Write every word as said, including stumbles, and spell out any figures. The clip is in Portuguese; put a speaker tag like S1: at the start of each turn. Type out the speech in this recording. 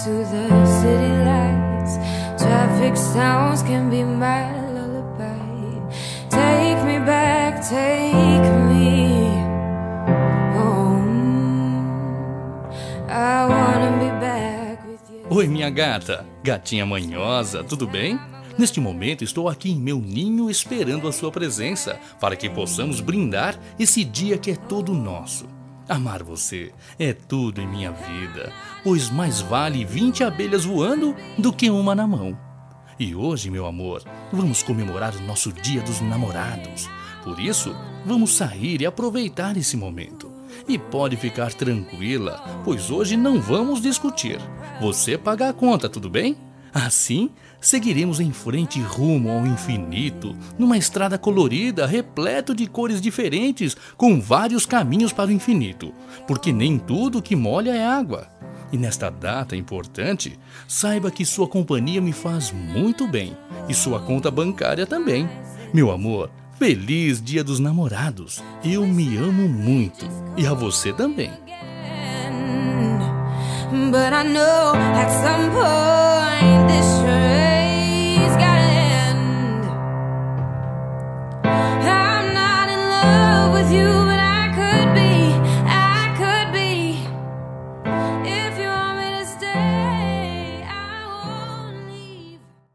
S1: to the city lights. Traffic sounds can be my lullaby. Take me back, take me home. I wanna be back with you.
S2: Oi, minha gata, gatinha manhosa, tudo bem? Neste momento estou aqui em meu ninho esperando a sua presença para que possamos brindar esse dia que é todo nosso. Amar você é tudo em minha vida, pois mais vale vinte abelhas voando do que uma na mão. E hoje, meu amor, vamos comemorar o nosso Dia dos Namorados. Por isso, vamos sair e aproveitar esse momento. E pode ficar tranquila, pois hoje não vamos discutir. Você paga a conta, tudo bem? Assim, seguiremos em frente rumo ao infinito, numa estrada colorida, repleto de cores diferentes, com vários caminhos para o infinito, porque nem tudo que molha é água. E nesta data importante, saiba que sua companhia me faz muito bem, e sua conta bancária também. Meu amor, feliz Dia dos Namorados! Eu me amo muito, e a você também.
S1: But I know at some point